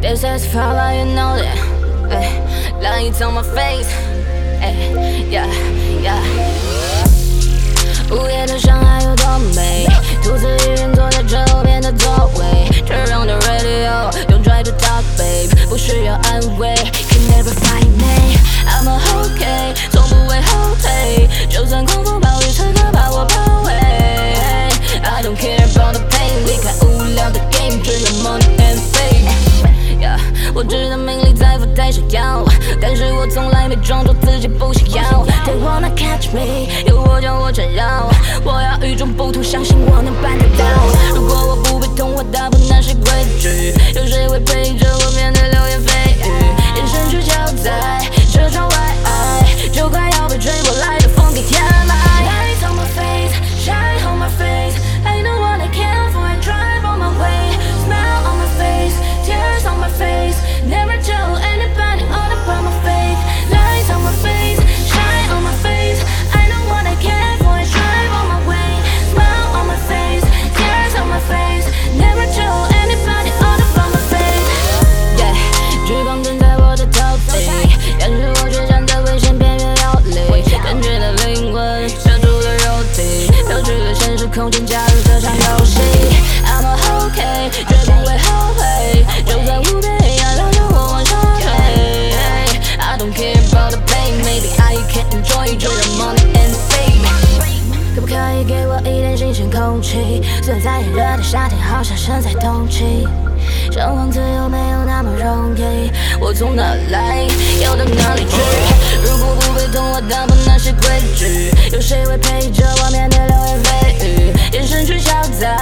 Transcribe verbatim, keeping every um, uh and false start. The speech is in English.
This is foul, you know that. Ay, lights on my face. Ay, yeah, yeah. 午夜的上海有多美，独自一人坐在这路边的座位，这让的 radio 用 try to talk babe， 不需要安慰 ，can never find me。I'm a okay， 从不会后退，就算狂风暴雨时刻把我包围。I don't care about the pain， 离开无聊的 game， 只有 money and fame。Yeah， 我知道名利财富太闪耀，但是我从来没装作自己不想要。They wanna catch me， 有我叫我缠绕，我要与众不同，相信我能办得到。如果我不被同化，大不那是规矩，有谁会陪着我面对流言蜚语？眼神去交在这窗外，就快要被吹过来的风给填埋。Lights on my face, shine on my face, I know what I can for I drive on my way. Smile on my face, tears on my face, never tell anybody all about my faith. Lights on my face, shine on my face, I know what I can for I drive on my way. Smile on my face, tears on my face, never tell anybody all about my faith. Yeah， 聚光灯在我的头顶，但是我却站在危险边缘游离，感觉的灵魂跳出了肉体，飘去了现实空间，加入这场游戏。I'm a okay， 绝不会后悔，就算无边黑暗绕着我往上推。I don't care about the pain， maybe I can enjoy 只有 money and fame。可不可以给我一点新鲜空气？虽然在炎热的夏天，好像身在冬季。生活自由没有那么容易，我从哪来，要到哪里去？如果不被同化，打破那些规矩，有谁会陪着我面对流言蜚语？眼神去消灾。